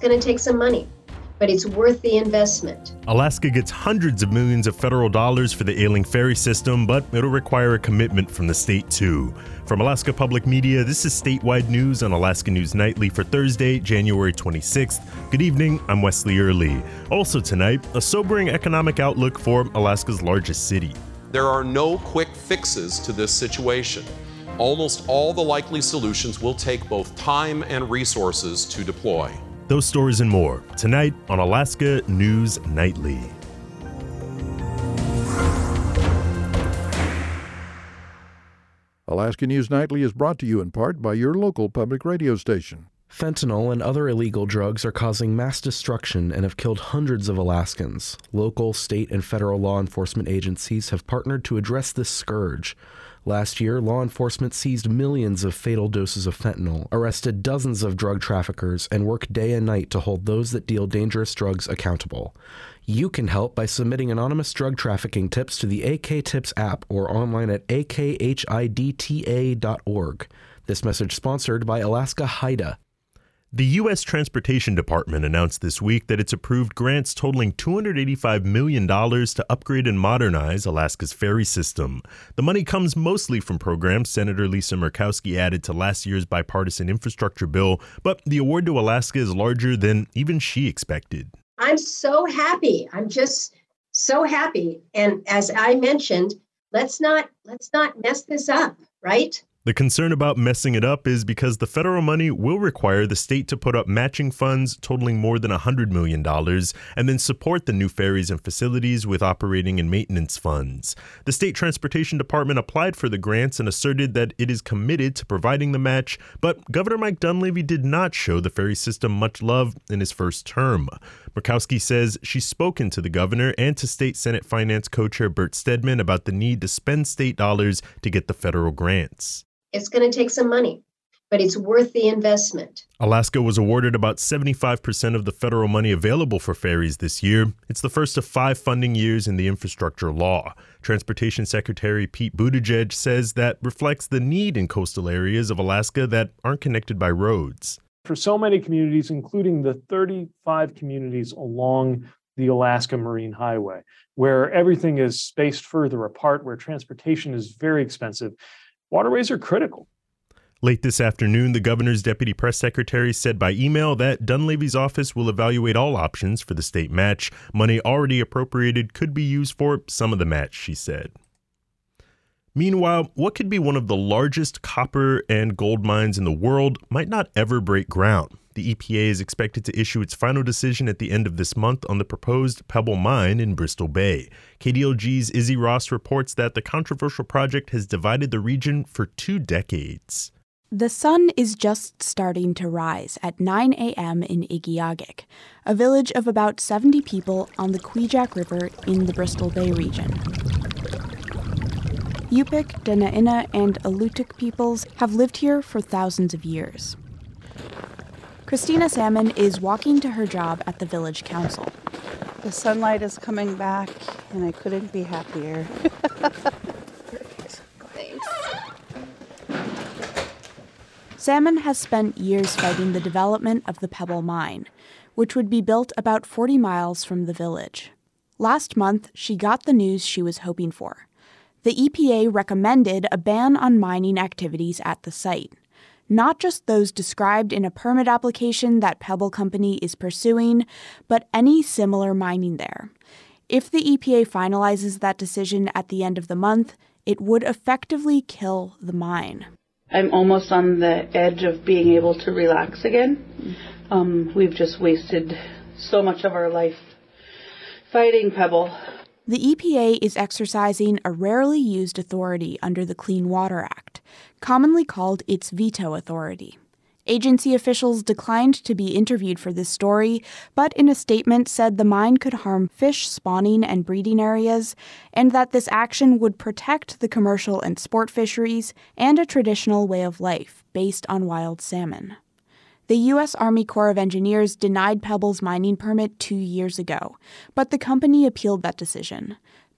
going to take some money, but it's worth the investment. Alaska gets hundreds of millions of federal dollars for the ailing ferry system, but it'll require a commitment from the state too. From Alaska Public Media, this is Statewide News on Alaska News Nightly for Thursday, January 26th. Good evening, I'm Wesley Early. Also tonight, a sobering economic outlook for Alaska's largest city. There are no quick fixes to this situation. Almost all the likely solutions will take both time and resources to deploy. Those stories and more, tonight on Alaska News Nightly. Alaska News Nightly is brought to you in part by your local public radio station. Fentanyl and other illegal drugs are causing mass destruction and have killed hundreds of Alaskans. Local, state, and federal law enforcement agencies have partnered to address this scourge. Last year, law enforcement seized millions of fatal doses of fentanyl, arrested dozens of drug traffickers, and worked day and night to hold those that deal dangerous drugs accountable. You can help by submitting anonymous drug trafficking tips to the AK Tips app or online at akhidta.org. This message sponsored by Alaska HIDA. The U.S. Transportation Department announced this week that it's approved grants totaling $285 million to upgrade and modernize Alaska's ferry system. The money comes mostly from programs Senator Lisa Murkowski added to last year's bipartisan infrastructure bill, but the award to Alaska is larger than even she expected. I'm so happy. I'm just so happy. And as I mentioned, let's not mess this up, right? The concern about messing it up is because the federal money will require the state to put up matching funds totaling more than $100 million and then support the new ferries and facilities with operating and maintenance funds. The State Transportation Department applied for the grants and asserted that it is committed to providing the match, but Governor Mike Dunleavy did not show the ferry system much love in his first term. Murkowski says she's spoken to the governor and to State Senate Finance co-chair Bert Stedman about the need to spend state dollars to get the federal grants. It's going to take some money, but it's worth the investment. Alaska was awarded about 75% of the federal money available for ferries this year. It's the first of 5 funding years in the infrastructure law. Transportation Secretary Pete Buttigieg says that reflects the need in coastal areas of Alaska that aren't connected by roads. For so many communities, including the 35 communities along the Alaska Marine Highway, where everything is spaced further apart, where transportation is very expensive, waterways are critical. Late this afternoon, the governor's deputy press secretary said by email that Dunleavy's office will evaluate all options for the state match. Money already appropriated could be used for some of the match, she said. Meanwhile, what could be one of the largest copper and gold mines in the world might not ever break ground. The EPA is expected to issue its final decision at the end of this month on the proposed Pebble Mine in Bristol Bay. KDLG's Izzy Ross reports that the controversial project has divided the region for 2 decades. The sun is just starting to rise at 9 a.m. in Igiugig, a village of about 70 people on the Kvichak River in the Bristol Bay region. Yupik, Dena'ina, and Alutiiq peoples have lived here for thousands of years. Christina Salmon is walking to her job at the village council. The sunlight is coming back, and I couldn't be happier. Thanks. Salmon has spent years fighting the development of the Pebble Mine, which would be built about 40 miles from the village. Last month, she got the news she was hoping for. The EPA recommended a ban on mining activities at the site. Not just those described in a permit application that Pebble Company is pursuing, but any similar mining there. If the EPA finalizes that decision at the end of the month, it would effectively kill the mine. I'm almost on the edge of being able to relax again. We've just wasted so much of our life fighting Pebble. The EPA is exercising a rarely used authority under the Clean Water Act, commonly called its veto authority. Agency officials declined to be interviewed for this story, but in a statement said the mine could harm fish spawning and breeding areas, and that this action would protect the commercial and sport fisheries and a traditional way of life based on wild salmon. The U.S. Army Corps of Engineers denied Pebble's mining permit 2 years ago, but the company appealed that decision.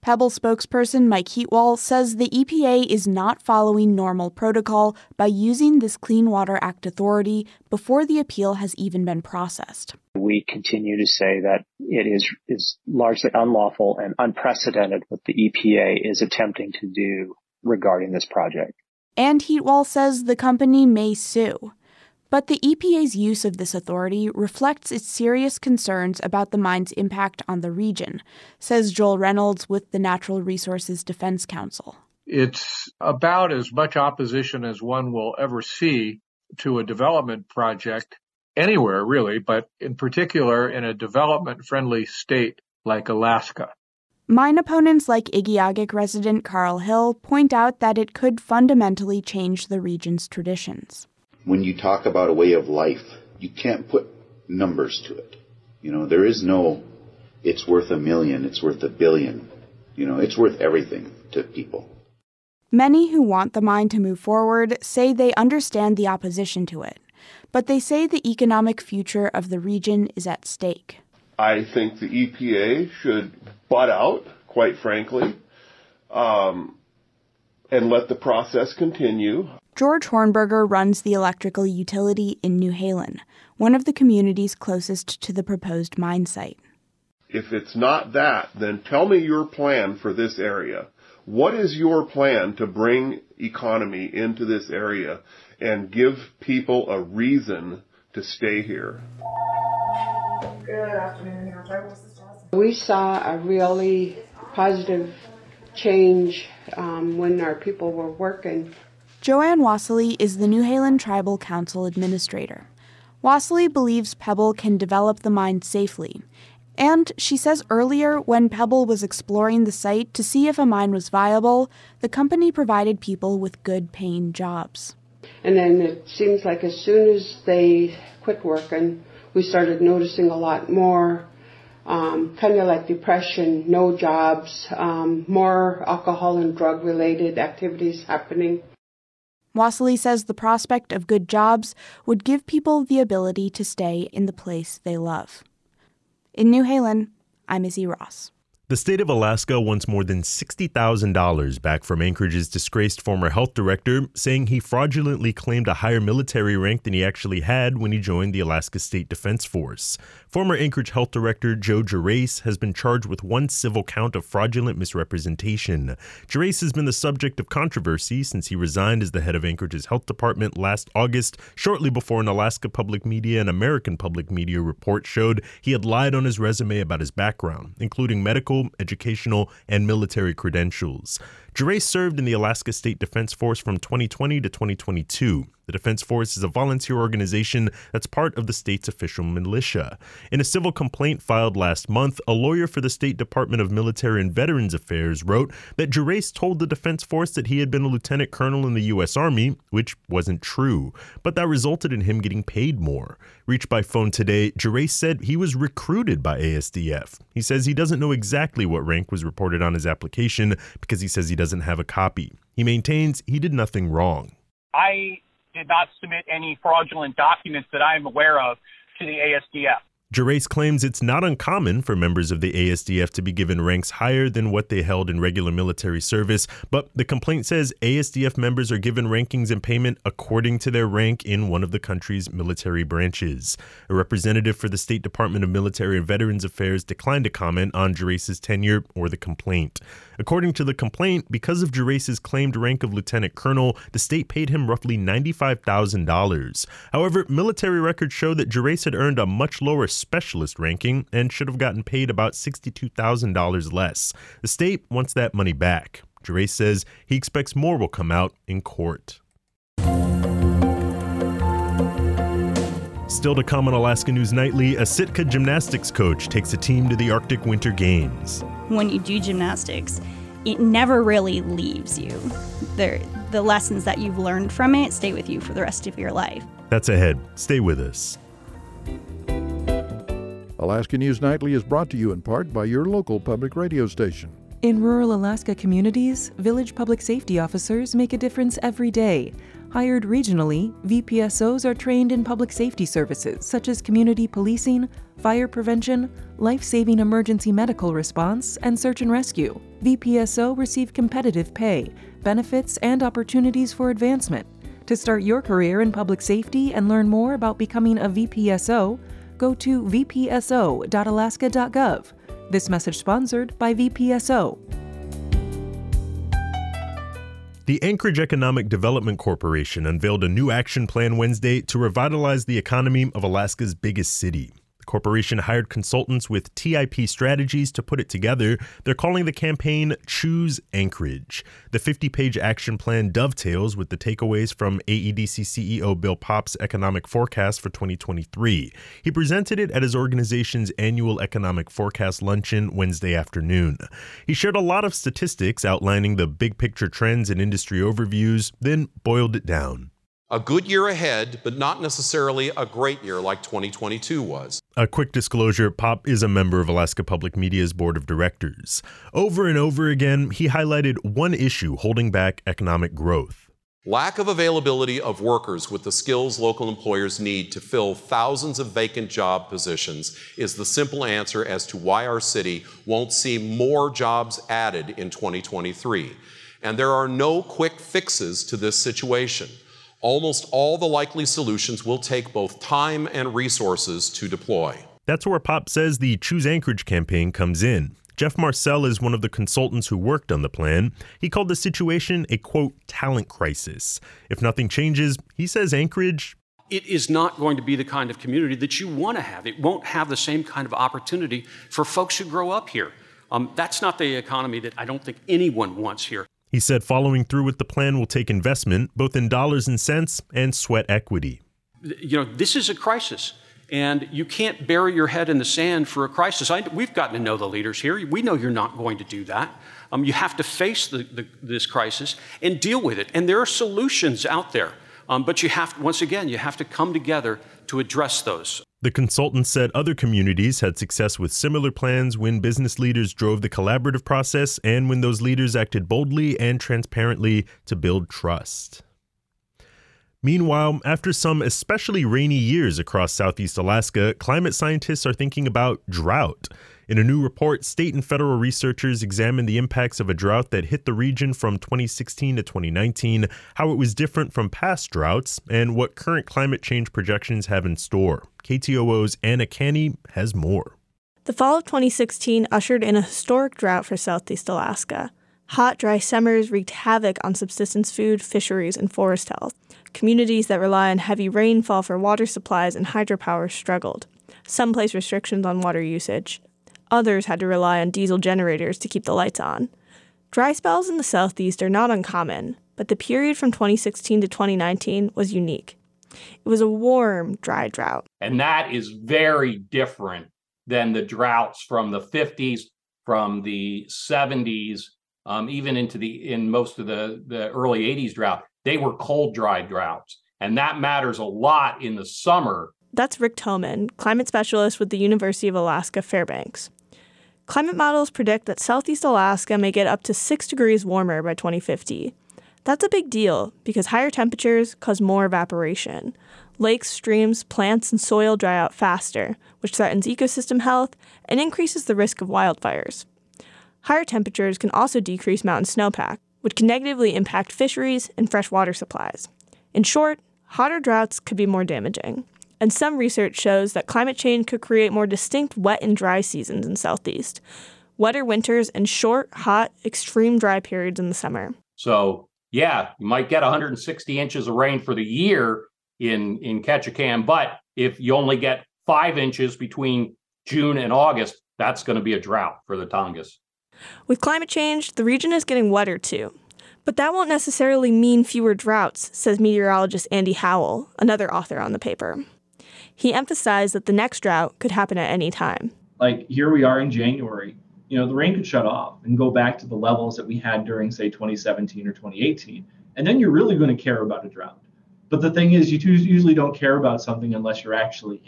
Pebble spokesperson Mike Heatwall says the EPA is not following normal protocol by using this Clean Water Act authority before the appeal has even been processed. We continue to say that it is largely unlawful and unprecedented what the EPA is attempting to do regarding this project. And Heatwall says the company may sue. But the EPA's use of this authority reflects its serious concerns about the mine's impact on the region, says Joel Reynolds with the Natural Resources Defense Council. It's about as much opposition as one will ever see to a development project anywhere, really, but in particular in a development-friendly state like Alaska. Mine opponents like Igiugig resident Carl Hill point out that it could fundamentally change the region's traditions. When you talk about a way of life, you can't put numbers to it. There is no, it's worth $1 million, it's worth $1 billion. It's worth everything to people. Many who want the mine to move forward say they understand the opposition to it, but they say the economic future of the region is at stake. I think the EPA should butt out, quite frankly, and let the process continue. George Hornberger runs the electrical utility in New Halen, one of the communities closest to the proposed mine site. If it's not that, then tell me your plan for this area. What is your plan to bring economy into this area and give people a reason to stay here? Good afternoon. We saw a really positive change when our people were working. Joanne Wassily is the New Halen Tribal Council Administrator. Wassily believes Pebble can develop the mine safely. And she says earlier, when Pebble was exploring the site to see if a mine was viable, the company provided people with good-paying jobs. And then it seems like as soon as they quit working, we started noticing a lot more, kind of like depression, no jobs, more alcohol and drug-related activities happening. Wassily says the prospect of good jobs would give people the ability to stay in the place they love. In New Halen, I'm Izzy Ross. The state of Alaska wants more than $60,000 back from Anchorage's disgraced former health director, saying he fraudulently claimed a higher military rank than he actually had when he joined the Alaska State Defense Force. Former Anchorage health director Joe Gerace has been charged with one civil count of fraudulent misrepresentation. Gerace has been the subject of controversy since he resigned as the head of Anchorage's health department last August, shortly before an Alaska Public Media and American Public Media report showed he had lied on his resume about his background, including medical, educational, and military credentials. Gerace served in the Alaska State Defense Force from 2020 to 2022. The Defense Force is a volunteer organization that's part of the state's official militia. In a civil complaint filed last month, a lawyer for the State Department of Military and Veterans Affairs wrote that Gerace told the Defense Force that he had been a lieutenant colonel in the U.S. Army, which wasn't true, but that resulted in him getting paid more. Reached by phone today, Gerace said he was recruited by ASDF. He says he doesn't know exactly what rank was reported on his application because he says he doesn't have a copy. He maintains he did nothing wrong. I did not submit any fraudulent documents that I am aware of to the ASDF. Gerace claims it's not uncommon for members of the ASDF to be given ranks higher than what they held in regular military service, but the complaint says ASDF members are given rankings and payment according to their rank in one of the country's military branches. A representative for the State Department of Military and Veterans Affairs declined to comment on Gerace's tenure or the complaint. According to the complaint, because of Gerace's claimed rank of lieutenant colonel, the state paid him roughly $95,000. However, military records show that Gerace had earned a much lower specialist ranking and should have gotten paid about $62,000 less. The state wants that money back. Gerace says he expects more will come out in court. Still to come on Alaska News Nightly, a Sitka gymnastics coach takes a team to the Arctic Winter Games. When you do gymnastics, it never really leaves you. The lessons that you've learned from it stay with you for the rest of your life. That's ahead. Stay with us. Alaska News Nightly is brought to you in part by your local public radio station. In rural Alaska communities, village public safety officers make a difference every day. Hired regionally, VPSOs are trained in public safety services such as community policing, fire prevention, life-saving emergency medical response, and search and rescue. VPSO receive competitive pay, benefits, and opportunities for advancement. To start your career in public safety and learn more about becoming a VPSO, go to vpso.alaska.gov. This message sponsored by VPSO. The Anchorage Economic Development Corporation unveiled a new action plan Wednesday to revitalize the economy of Alaska's biggest city. The corporation hired consultants with TIP Strategies to put it together. They're calling the campaign Choose Anchorage. The 50-page action plan dovetails with the takeaways from AEDC CEO Bill Popp's economic forecast for 2023. He presented it at his organization's annual economic forecast luncheon Wednesday afternoon. He shared a lot of statistics outlining the big picture trends and industry overviews, then boiled it down. A good year ahead, but not necessarily a great year like 2022 was. A quick disclosure, Popp is a member of Alaska Public Media's board of directors. Over and over again, he highlighted one issue holding back economic growth. Lack of availability of workers with the skills local employers need to fill thousands of vacant job positions is the simple answer as to why our city won't see more jobs added in 2023. And there are no quick fixes to this situation. Almost all the likely solutions will take both time and resources to deploy. That's where Popp says the Choose Anchorage campaign comes in. Jeff Marcel is one of the consultants who worked on the plan. He called the situation a, quote, talent crisis. If nothing changes, he says Anchorage... It is not going to be the kind of community that you want to have. It won't have the same kind of opportunity for folks who grow up here. That's not the economy that I don't think anyone wants here. He said following through with the plan will take investment, both in dollars and cents, and sweat equity. You know, this is a crisis, and you can't bury your head in the sand for a crisis. We've gotten to know the leaders here. We know you're not going to do that. You have to face this crisis and deal with it. And there are solutions out there, but you have to come together to address those. The consultant said other communities had success with similar plans when business leaders drove the collaborative process and when those leaders acted boldly and transparently to build trust. Meanwhile, after some especially rainy years across Southeast Alaska, climate scientists are thinking about drought. In a new report, state and federal researchers examined the impacts of a drought that hit the region from 2016 to 2019, how it was different from past droughts, and what current climate change projections have in store. KTOO's Anna Canny has more. The fall of 2016 ushered in a historic drought for Southeast Alaska. Hot, dry summers wreaked havoc on subsistence food, fisheries, and forest health. Communities that rely on heavy rainfall for water supplies and hydropower struggled. Some placed restrictions on water usage. Others had to rely on diesel generators to keep the lights on. Dry spells in the southeast are not uncommon, but the period from 2016 to 2019 was unique. It was a warm, dry drought. And that is very different than the droughts from the 50s, from the 70s, even in most of the early 80s drought. They were cold, dry droughts. And that matters a lot in the summer. That's Rick Toman, climate specialist with the University of Alaska Fairbanks. Climate models predict that Southeast Alaska may get up to 6 degrees warmer by 2050. That's a big deal because higher temperatures cause more evaporation. Lakes, streams, plants, and soil dry out faster, which threatens ecosystem health and increases the risk of wildfires. Higher temperatures can also decrease mountain snowpack, which can negatively impact fisheries and freshwater supplies. In short, hotter droughts could be more damaging. And some research shows that climate change could create more distinct wet and dry seasons in Southeast. Wetter winters and short, hot, extreme dry periods in the summer. So, yeah, you might get 160 inches of rain for the year in Ketchikan, but if you only get 5 inches between June and August, that's going to be a drought for the Tongass. With climate change, the region is getting wetter too. But that won't necessarily mean fewer droughts, says meteorologist Andy Howell, another author on the paper. He emphasized that the next drought could happen at any time. Like here we are in January, the rain could shut off and go back to the levels that we had during, say, 2017 or 2018. And then you're really going to care about a drought. But the thing is, you usually don't care about something unless you're actually in it.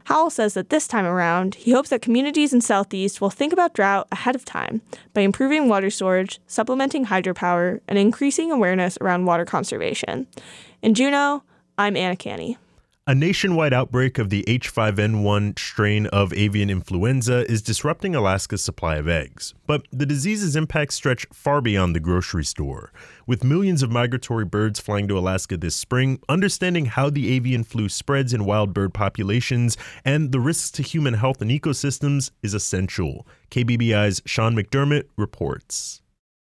Howell says that this time around, he hopes that communities in Southeast will think about drought ahead of time by improving water storage, supplementing hydropower, and increasing awareness around water conservation. In Juneau, I'm Anna Canny. A nationwide outbreak of the H5N1 strain of avian influenza is disrupting Alaska's supply of eggs. But the disease's impacts stretch far beyond the grocery store. With millions of migratory birds flying to Alaska this spring, understanding how the avian flu spreads in wild bird populations and the risks to human health and ecosystems is essential. KBBI's Sean McDermott reports.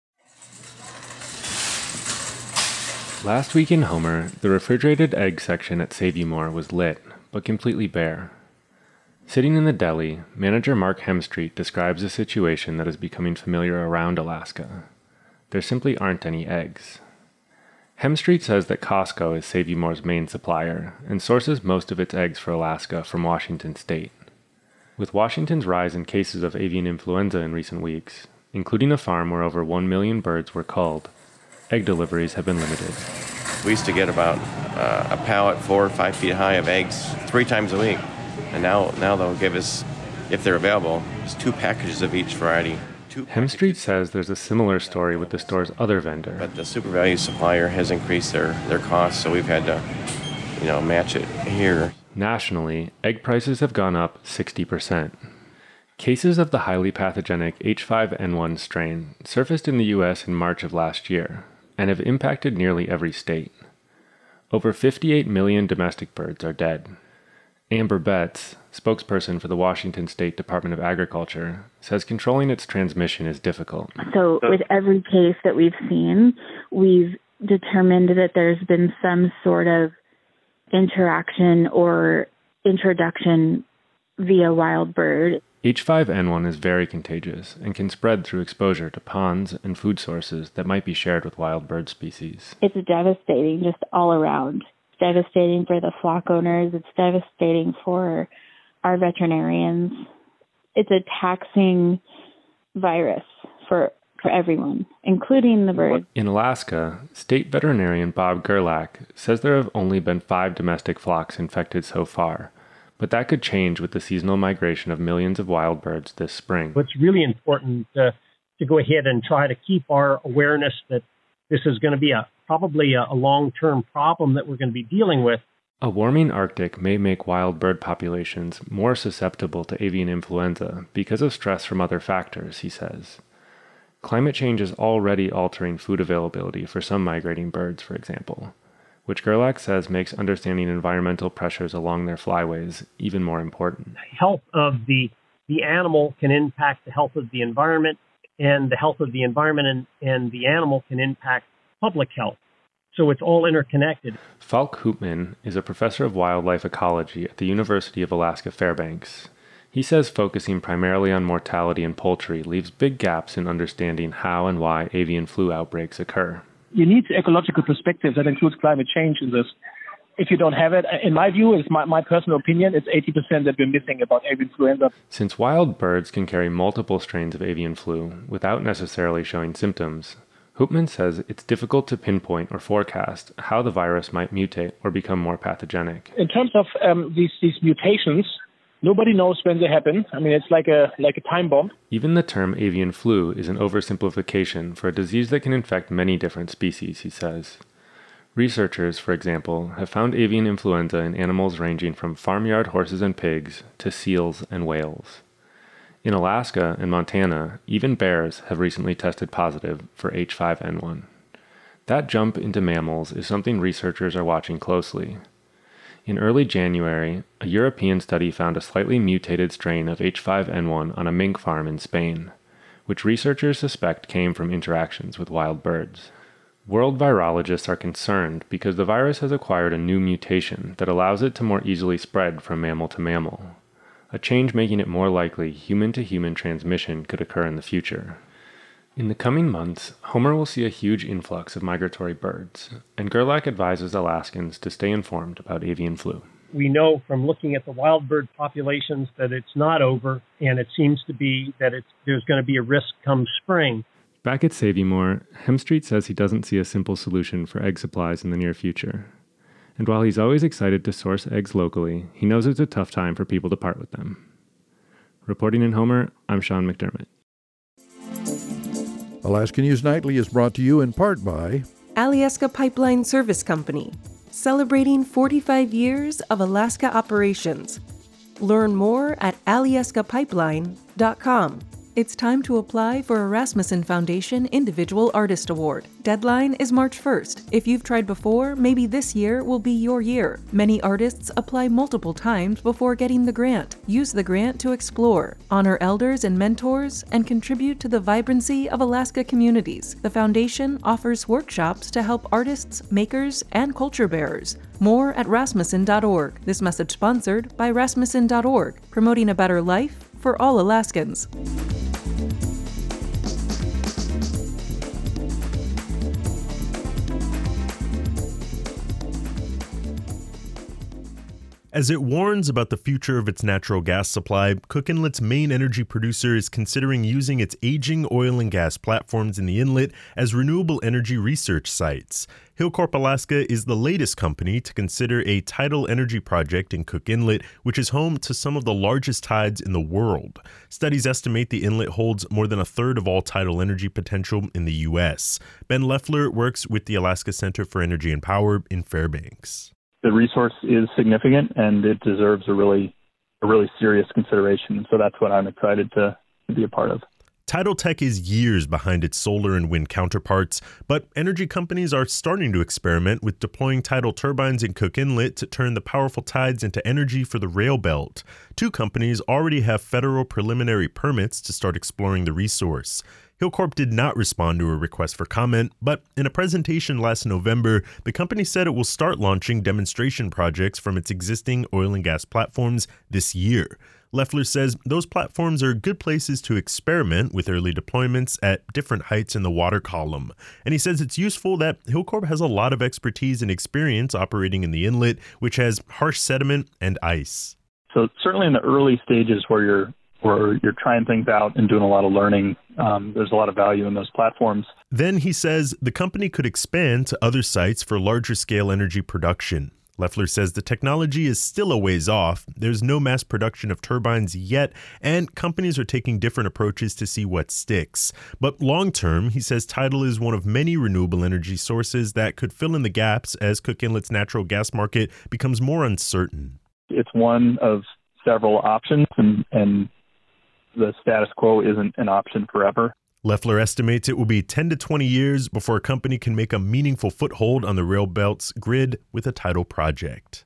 Last week in Homer, the refrigerated egg section at Save-U-More was lit, but completely bare. Sitting in the deli, manager Mark Hemstreet describes a situation that is becoming familiar around Alaska. There simply aren't any eggs. Hemstreet says that Costco is Save-U-More's main supplier and sources most of its eggs for Alaska from Washington state. With Washington's rise in cases of avian influenza in recent weeks, including a farm where over 1 million birds were culled, egg deliveries have been limited. We used to get about a pallet 4 or 5 feet high of eggs 3 times a week. And now they'll give us, if they're available, just 2 packages of each variety. Hemstreet says there's a similar story with the store's other vendor. But the Super Value supplier has increased their costs, so we've had to, match it here. Nationally, egg prices have gone up 60%. Cases of the highly pathogenic H5N1 strain surfaced in the U.S. in March of last year and have impacted nearly every state. Over 58 million domestic birds are dead. Amber Betts, spokesperson for the Washington State Department of Agriculture, says controlling its transmission is difficult. So with every case that we've seen, we've determined that there's been some sort of interaction or introduction via wild bird. H5N1 is very contagious and can spread through exposure to ponds and food sources that might be shared with wild bird species. It's devastating just all around. It's devastating for the flock owners. It's devastating for our veterinarians. It's a taxing virus for everyone, including the birds. In Alaska, state veterinarian Bob Gerlach says there have only been 5 domestic flocks infected so far. But that could change with the seasonal migration of millions of wild birds this spring. It's really important to go ahead and try to keep our awareness that this is going to be probably a long-term problem that we're going to be dealing with. A warming Arctic may make wild bird populations more susceptible to avian influenza because of stress from other factors, he says. Climate change is already altering food availability for some migrating birds, for example, which Gerlach says makes understanding environmental pressures along their flyways even more important. Health of the animal can impact the health of the environment, and the health of the environment and the animal can impact public health. So it's all interconnected. Falk Hoopman is a professor of wildlife ecology at the University of Alaska Fairbanks. He says focusing primarily on mortality in poultry leaves big gaps in understanding how and why avian flu outbreaks occur. You need ecological perspective that includes climate change in this. If you don't have it, in my view, it's my personal opinion, it's 80% that we're missing about avian influenza. Since wild birds can carry multiple strains of avian flu without necessarily showing symptoms, Hoopman says it's difficult to pinpoint or forecast how the virus might mutate or become more pathogenic. In terms of these mutations, nobody knows when they happen. I mean, it's like a time bomb. Even the term avian flu is an oversimplification for a disease that can infect many different species, he says. Researchers, for example, have found avian influenza in animals ranging from farmyard horses and pigs to seals and whales. In Alaska and Montana, even bears have recently tested positive for H5N1. That jump into mammals is something researchers are watching closely. In early January, a European study found a slightly mutated strain of H5N1 on a mink farm in Spain, which researchers suspect came from interactions with wild birds. World virologists are concerned because the virus has acquired a new mutation that allows it to more easily spread from mammal to mammal, a change making it more likely human-to-human transmission could occur in the future. In the coming months, Homer will see a huge influx of migratory birds, and Gerlach advises Alaskans to stay informed about avian flu. We know from looking at the wild bird populations that it's not over, and it seems to be that there's going to be a risk come spring. Back at Save-U-More, Hemstreet says he doesn't see a simple solution for egg supplies in the near future. And while he's always excited to source eggs locally, he knows it's a tough time for people to part with them. Reporting in Homer, I'm Sean McDermott. Alaska News Nightly is brought to you in part by Alyeska Pipeline Service Company, celebrating 45 years of Alaska operations. Learn more at alyeskapipeline.com. It's time to apply for a Rasmussen Foundation Individual Artist Award. Deadline is March 1st. If you've tried before, maybe this year will be your year. Many artists apply multiple times before getting the grant. Use the grant to explore, honor elders and mentors, and contribute to the vibrancy of Alaska communities. The foundation offers workshops to help artists, makers, and culture bearers. More at rasmussen.org. This message sponsored by rasmussen.org, promoting a better life for all Alaskans. As it warns about the future of its natural gas supply, Cook Inlet's main energy producer is considering using its aging oil and gas platforms in the inlet as renewable energy research sites. Hilcorp Alaska is the latest company to consider a tidal energy project in Cook Inlet, which is home to some of the largest tides in the world. Studies estimate the inlet holds more than a third of all tidal energy potential in the U.S. Ben Leffler works with the Alaska Center for Energy and Power in Fairbanks. The resource is significant and it deserves a really serious consideration. So that's what I'm excited to be a part of. Tidal Tech is years behind its solar and wind counterparts, but energy companies are starting to experiment with deploying tidal turbines in Cook Inlet to turn the powerful tides into energy for the rail belt. 2 companies already have federal preliminary permits to start exploring the resource. Hilcorp did not respond to a request for comment, but in a presentation last November, the company said it will start launching demonstration projects from its existing oil and gas platforms this year. Leffler says those platforms are good places to experiment with early deployments at different heights in the water column. And he says it's useful that Hilcorp has a lot of expertise and experience operating in the inlet, which has harsh sediment and ice. So certainly in the early stages where you're trying things out and doing a lot of learning, there's a lot of value in those platforms. Then he says the company could expand to other sites for larger scale energy production. Leffler says the technology is still a ways off. There's no mass production of turbines yet, and companies are taking different approaches to see what sticks. But long term, he says tidal is one of many renewable energy sources that could fill in the gaps as Cook Inlet's natural gas market becomes more uncertain. It's one of several options, and the status quo isn't an option forever. Leffler estimates it will be 10 to 20 years before a company can make a meaningful foothold on the rail belt's grid with a tidal project.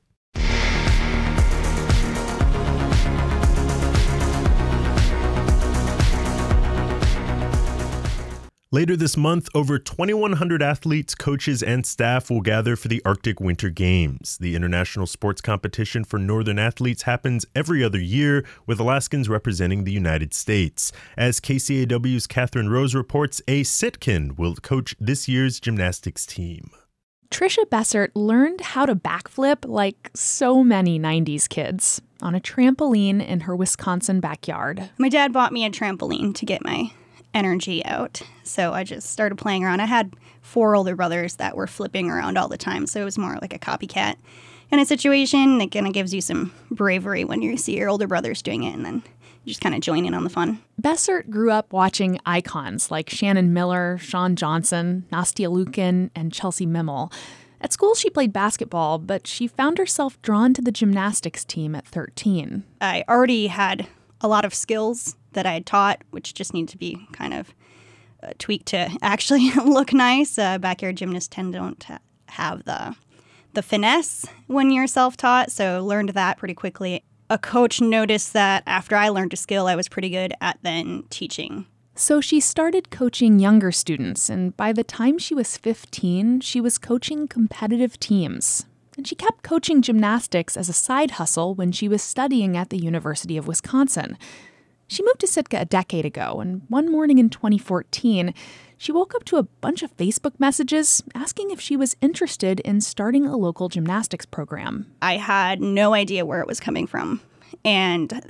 Later this month, over 2,100 athletes, coaches, and staff will gather for the Arctic Winter Games. The international sports competition for northern athletes happens every other year, with Alaskans representing the United States. As KCAW's Catherine Rose reports, a Sitkin will coach this year's gymnastics team. Trisha Bessert learned how to backflip like so many 90s kids on a trampoline in her Wisconsin backyard. My dad bought me a trampoline to get my energy out. So I just started playing around. I had 4 older brothers that were flipping around all the time. So it was more like a copycat in a situation that kind of gives you some bravery when you see your older brothers doing it, and then you just kind of join in on the fun. Bessert grew up watching icons like Shannon Miller, Shawn Johnson, Nastia Lukin, and Chelsea Mimmel. At school, she played basketball, but she found herself drawn to the gymnastics team at 13. I already had a lot of skills that I had taught, which just need to be kind of tweaked to actually look nice. Backyard gymnasts don't have the finesse when you're self-taught, so learned that pretty quickly. A coach noticed that after I learned a skill, I was pretty good at then teaching. So she started coaching younger students, and by the time she was 15, she was coaching competitive teams. And she kept coaching gymnastics as a side hustle when she was studying at the University of Wisconsin. She moved to Sitka a decade ago, and one morning in 2014, she woke up to a bunch of Facebook messages asking if she was interested in starting a local gymnastics program. I had no idea where it was coming from. And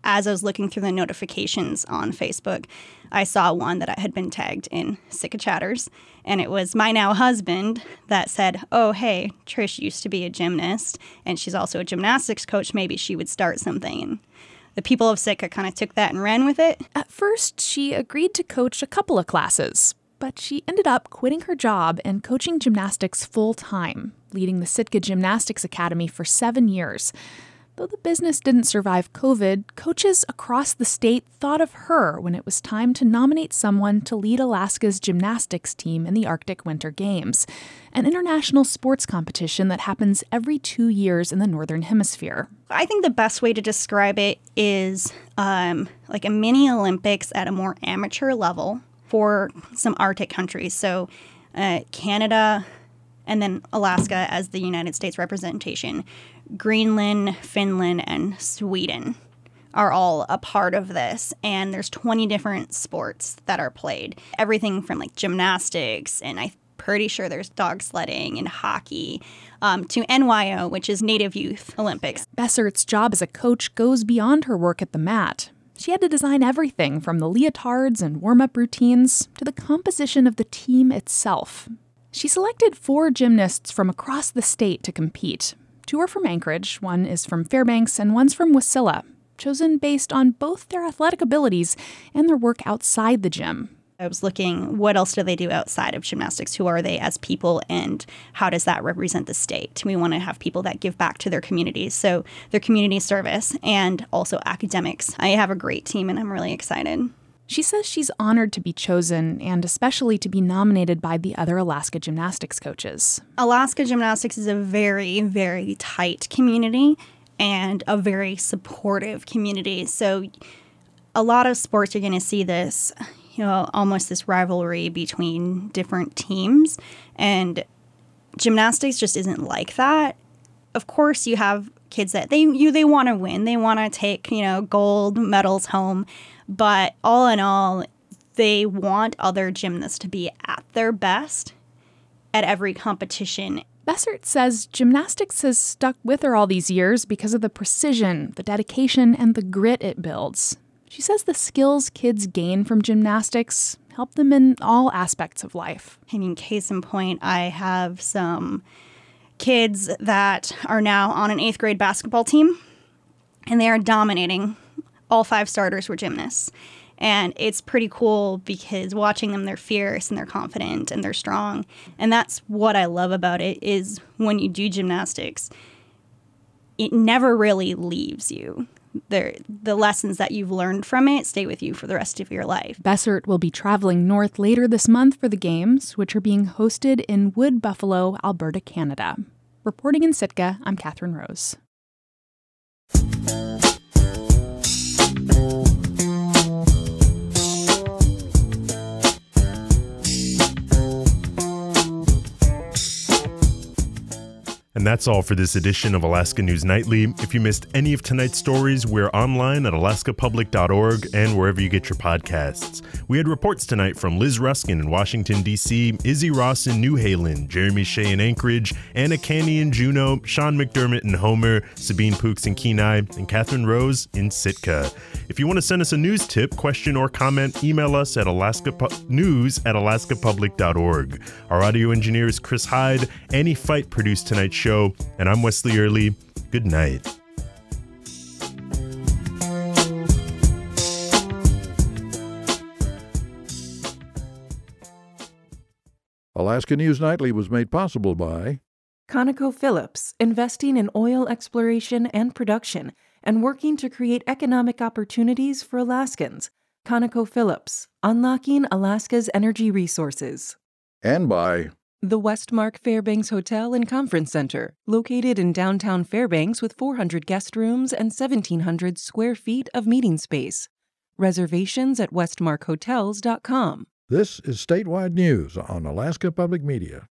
as I was looking through the notifications on Facebook, I saw one that I had been tagged in Sitka Chatters, and it was my now husband that said, oh, hey, Trish used to be a gymnast, and she's also a gymnastics coach. Maybe she would start something. And the people of Sitka kind of took that and ran with it. At first, she agreed to coach a couple of classes, but she ended up quitting her job and coaching gymnastics full-time, leading the Sitka Gymnastics Academy for 7 years. Though the business didn't survive COVID, coaches across the state thought of her when it was time to nominate someone to lead Alaska's gymnastics team in the Arctic Winter Games, an international sports competition that happens every 2 years in the Northern Hemisphere. I think the best way to describe it is like a mini Olympics at a more amateur level for some Arctic countries. So Canada and then Alaska as the United States representation. Greenland, Finland, and Sweden are all a part of this. And there's 20 different sports that are played. Everything from like gymnastics, and I'm pretty sure there's dog sledding and hockey, to NYO, which is Native Youth Olympics. Bessert's job as a coach goes beyond her work at the mat. She had to design everything from the leotards and warm-up routines to the composition of the team itself. She selected 4 gymnasts from across the state to compete. 2 are from Anchorage, 1 is from Fairbanks, and 1's from Wasilla, chosen based on both their athletic abilities and their work outside the gym. I was looking, what else do they do outside of gymnastics? Who are they as people, and how does that represent the state? We want to have people that give back to their communities, so their community service and also academics. I have a great team, and I'm really excited. She says she's honored to be chosen and especially to be nominated by the other Alaska gymnastics coaches. Alaska Gymnastics is a very, very tight community and a very supportive community. So a lot of sports you're going to see this, almost this rivalry between different teams. And gymnastics just isn't like that. Of course, you have kids that they want to win. They want to take, gold medals home. But all in all, they want other gymnasts to be at their best at every competition. Bessert says gymnastics has stuck with her all these years because of the precision, the dedication, and the grit it builds. She says the skills kids gain from gymnastics help them in all aspects of life. Case in point, I have some kids that are now on an 8th grade basketball team, and they are dominating. All 5 starters were gymnasts. And it's pretty cool because watching them, they're fierce and they're confident and they're strong. And that's what I love about it is when you do gymnastics, it never really leaves you. The lessons that you've learned from it stay with you for the rest of your life. Bessert will be traveling north later this month for the Games, which are being hosted in Wood Buffalo, Alberta, Canada. Reporting in Sitka, I'm Catherine Rose. And that's all for this edition of Alaska News Nightly. If you missed any of tonight's stories, we're online at alaskapublic.org and wherever you get your podcasts. We had reports tonight from Liz Ruskin in Washington, D.C., Izzy Ross in New Halen, Jeremy Shea in Anchorage, Anna Canny in Juneau, Sean McDermott in Homer, Sabine Pooks in Kenai, and Catherine Rose in Sitka. If you want to send us a news tip, question, or comment, email us at news@alaskapublic.org. Our audio engineer is Chris Hyde. Annie Fight produced tonight's show. And I'm Wesley Early. Good night. Alaska News Nightly was made possible by ConocoPhillips, investing in oil exploration and production and working to create economic opportunities for Alaskans. ConocoPhillips, unlocking Alaska's energy resources. And by the Westmark Fairbanks Hotel and Conference Center, located in downtown Fairbanks with 400 guest rooms and 1,700 square feet of meeting space. Reservations at westmarkhotels.com. This is Statewide News on Alaska Public Media.